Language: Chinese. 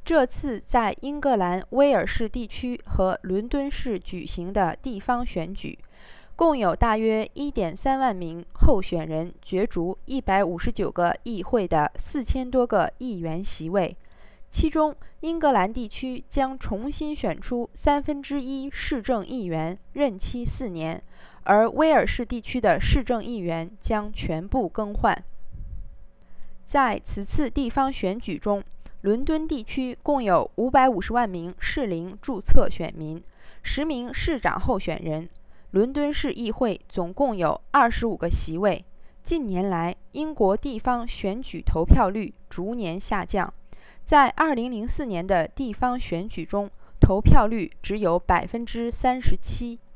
这次在英格兰威尔士地区和伦敦市举行的地方选举，共有大约 1.3 万名候选人角逐159个议会的4000多个议员席位，其中英格兰地区将重新选出1/3市政议员，任期4年，而威尔士地区的市政议员将全部更换。在此次地方选举中，伦敦地区共有550万名适龄注册选民，10名市长候选人。伦敦市议会总共有25个席位。近年来，英国地方选举投票率逐年下降，在2004年的地方选举中，投票率只有37%。